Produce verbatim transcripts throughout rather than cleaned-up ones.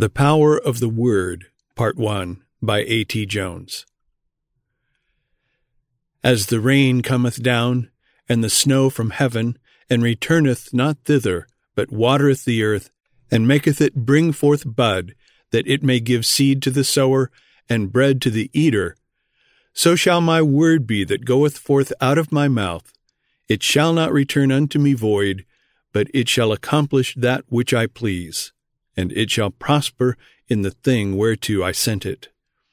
The Power of the Word, Part one, by A T Jones. As the rain cometh down, and the snow from heaven, and returneth not thither, but watereth the earth, and maketh it bring forth bud, that it may give seed to the sower, and bread to the eater, so shall my word be that goeth forth out of my mouth. It shall not return unto me void, but it shall accomplish that which I please, and it shall prosper in the thing whereto I sent it.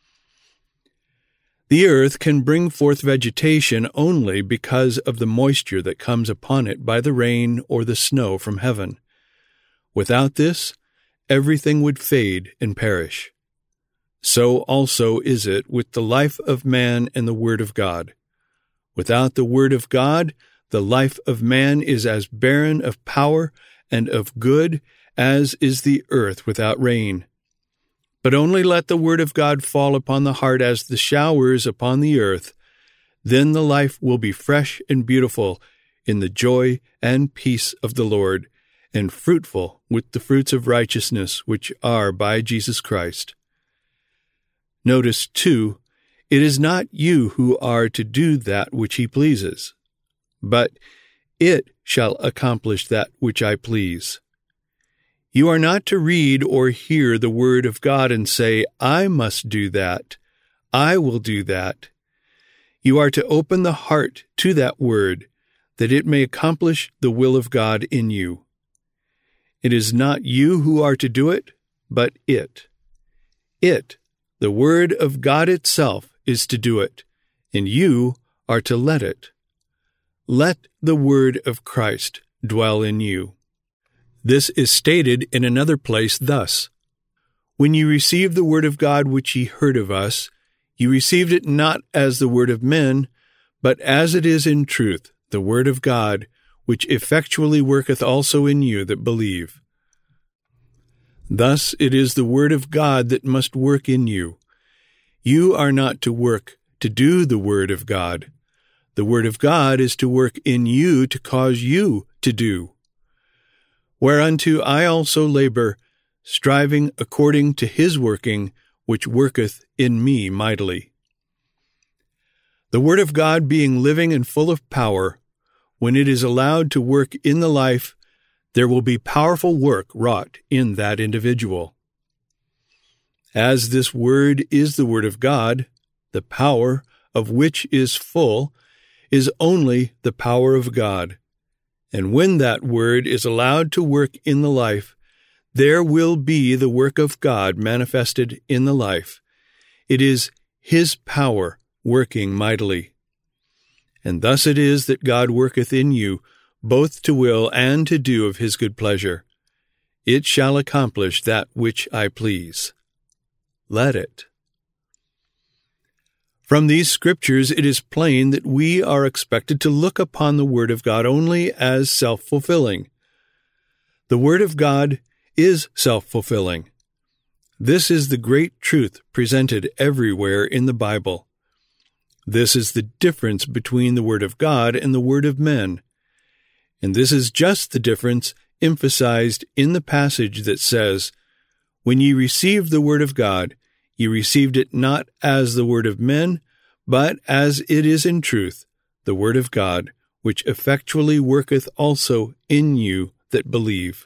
The earth can bring forth vegetation only because of the moisture that comes upon it by the rain or the snow from heaven. Without this, everything would fade and perish. So also is it with the life of man and the Word of God. Without the Word of God, the life of man is as barren of power and of good as is the earth without rain. But only let the Word of God fall upon the heart as the showers upon the earth, then the life will be fresh and beautiful in the joy and peace of the Lord, and fruitful with the fruits of righteousness which are by Jesus Christ. Notice, too, it is not you who are to do that which he pleases, but it shall accomplish that which I please. You are not to read or hear the word of God and say, I must do that, I will do that. You are to open the heart to that word, that it may accomplish the will of God in you. It is not you who are to do it, but it. It, the Word of God itself, is to do it, and you are to let it. Let the Word of Christ dwell in you. This is stated in another place thus: When you received the Word of God which ye heard of us, you received it not as the word of men, but as it is in truth, the Word of God, which effectually worketh also in you that believe. Thus it is the Word of God that must work in you. You are not to work to do the Word of God. The Word of God is to work in you to cause you to do. Whereunto I also labor, striving according to his working, which worketh in me mightily. The Word of God being living and full of power, when it is allowed to work in the life, there will be powerful work wrought in that individual. As this Word is the Word of God, the power of which is full is only the power of God. And when that Word is allowed to work in the life, there will be the work of God manifested in the life. It is his power working mightily. And thus it is that God worketh in you, both to will and to do of his good pleasure. It shall accomplish that which I please. Let it. From these scriptures it is plain that we are expected to look upon the Word of God only as self-fulfilling. The Word of God is self-fulfilling. This is the great truth presented everywhere in the Bible. This is the difference between the Word of God and the Word of men. And this is just the difference emphasized in the passage that says, When ye received the Word of God, ye received it not as the word of men, but as it is in truth, the Word of God, which effectually worketh also in you that believe.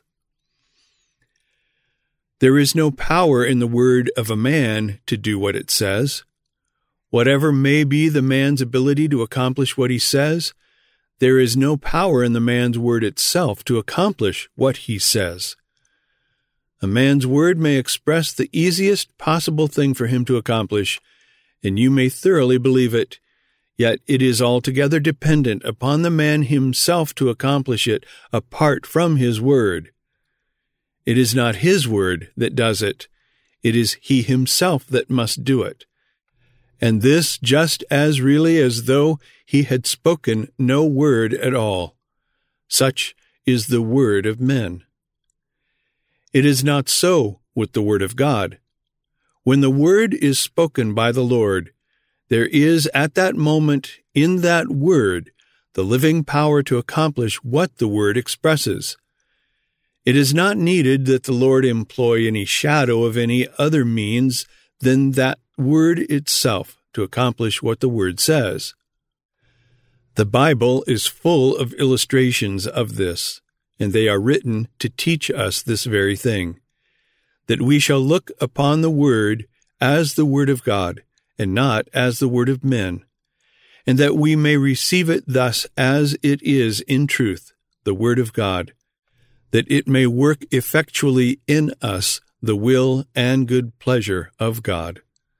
There is no power in the word of a man to do what it says. Whatever may be the man's ability to accomplish what he says, there is no power in the man's word itself to accomplish what he says. A man's word may express the easiest possible thing for him to accomplish, and you may thoroughly believe it, yet it is altogether dependent upon the man himself to accomplish it apart from his word. It is not his word that does it, it is he himself that must do it, and this just as really as though he had spoken no word at all. Such is the word of men. It is not so with the Word of God. When the Word is spoken by the Lord, there is at that moment in that Word the living power to accomplish what the Word expresses. It is not needed that the Lord employ any shadow of any other means than that word itself to accomplish what the word says. The Bible is full of illustrations of this, and they are written to teach us this very thing, that we shall look upon the word as the word of God, and not as the word of men, and that we may receive it thus as it is in truth, the word of God, that it may work effectually in us the will and good pleasure of God.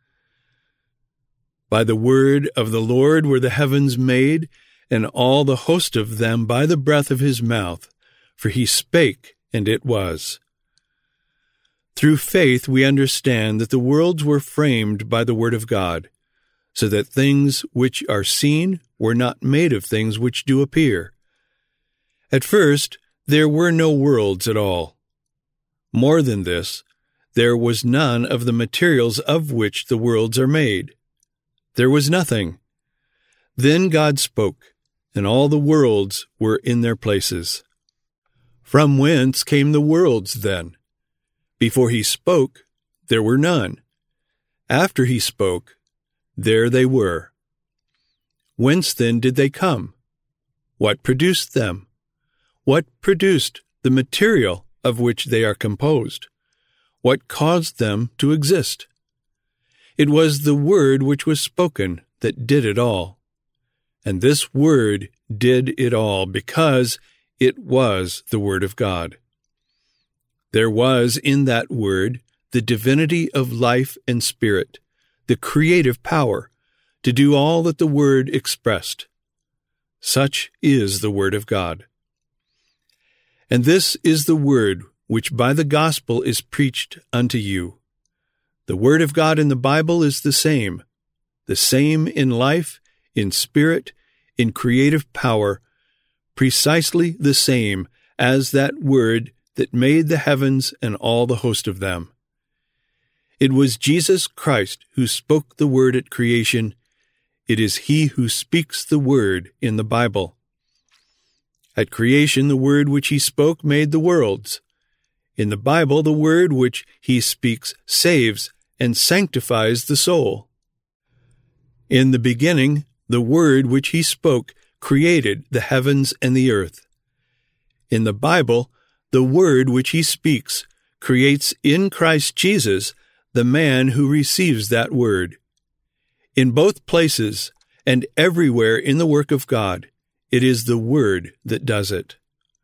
By the word of the Lord were the heavens made, and all the host of them by the breath of his mouth, for he spake, and it was. Through faith we understand that the worlds were framed by the word of God, so that things which are seen were not made of things which do appear. At first there were no worlds at all. More than this, there was none of the materials of which the worlds are made. There was nothing. Then God spoke, and all the worlds were in their places. From whence came the worlds then? Before he spoke, there were none. After he spoke, there they were. Whence then did they come? What produced them? What produced the material of which they are composed? What caused them to exist? It was the word which was spoken that did it all. And this word did it all because it was the word of God. There was in that word the divinity of life and spirit, the creative power to do all that the word expressed. Such is the word of God. And this is the word which by the gospel is preached unto you. The word of God in the Bible is the same, the same in life, in spirit, in creative power, precisely the same as that word that made the heavens and all the host of them. It was Jesus Christ who spoke the word at creation. It is he who speaks the word in the Bible. At creation, the word which he spoke made the worlds. In the Bible, the word which he speaks saves and sanctifies the soul. In the beginning, the word which he spoke created the heavens and the earth. In the Bible, the word which he speaks creates in Christ Jesus the man who receives that word. In both places and everywhere in the work of God, it is the word that does it.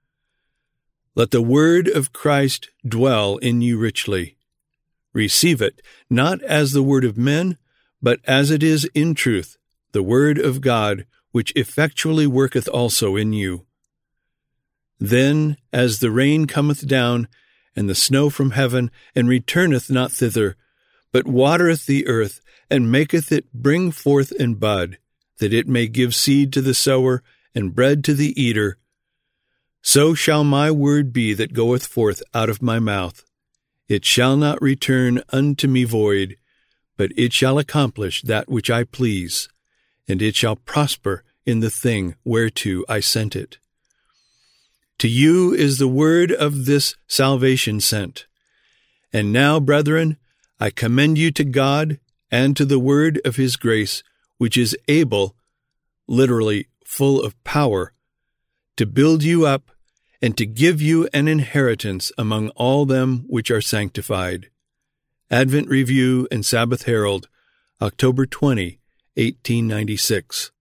Let the word of Christ dwell in you richly. Receive it, not as the word of men, but as it is in truth, the word of God, which effectually worketh also in you. Then, as the rain cometh down, and the snow from heaven, and returneth not thither, but watereth the earth, and maketh it bring forth and bud, that it may give seed to the sower, and bread to the eater, so shall my word be that goeth forth out of my mouth. It shall not return unto me void, but it shall accomplish that which I please, and it shall prosper in the thing whereto I sent it. To you is the word of this salvation sent. And now, brethren, I commend you to God and to the word of his grace, which is able, literally full of power, to build you up and to give you an inheritance among all them which are sanctified. Advent Review and Sabbath Herald, October twentieth, eighteen ninety-six.